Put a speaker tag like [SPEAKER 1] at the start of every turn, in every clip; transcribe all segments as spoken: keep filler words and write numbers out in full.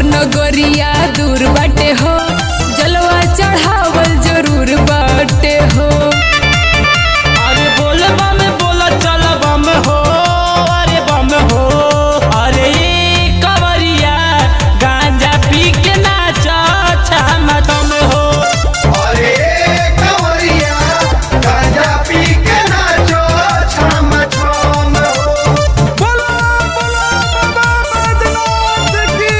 [SPEAKER 1] नगरिया दूर बाटे हो, जलवा चढ़ावल जरूर बाटे हो।
[SPEAKER 2] अरे बोल बम बोल चल बम हो, अरे बम हो। अरे कवरिया गांजा पी के नाच छम दम हो।
[SPEAKER 3] अरे कवरिया गांजा पी के नाचो छम छम हो।
[SPEAKER 2] बोलो बोलो बाबा बैजनाथ की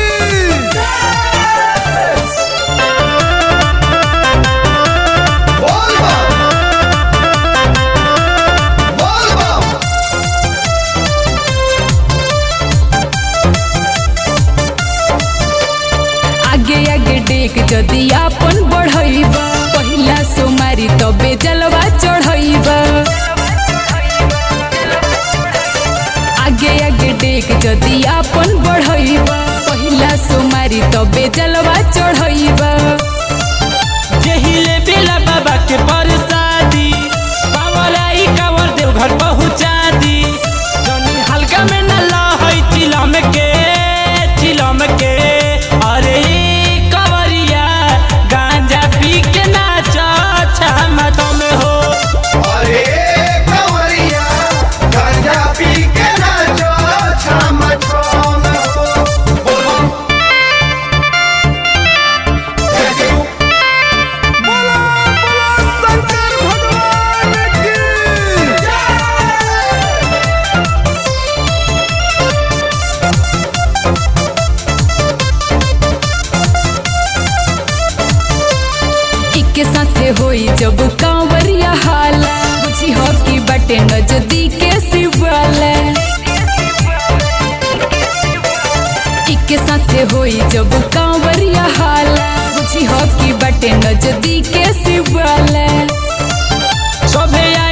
[SPEAKER 3] बोल बम बोल बम।
[SPEAKER 1] आगे आगे डेक जदि आपन बढ़इबा, पहिला सोमारी तबे जलवा चढ़इबा। आगे आगे डेक जदि आपन बढ़इबा, पहिला सोमारी तबे जलवा चढ़इबा।
[SPEAKER 2] जहिले बेला बाबा के परसादी, बावलाई कावर देव घर पहुँचा दी। जनी हल्का में न लहई चिलम के चिलम के। अरे कवरिया गांजा पी के नाच छम दम हो।
[SPEAKER 3] अरे कवरिया गांजा पी के नाचो छम छम हो। बोल बम। कैसे हो?
[SPEAKER 2] बोला बोला शंकर भगवान की
[SPEAKER 1] इके साथे होई जब कांवरिया हाला, बुझी हो कि बटे नजदीके शिवाला। इके साथे होई जब कांवरिया हाला, बुझी हो कि बटे नजदीके शिवाला।
[SPEAKER 2] सभे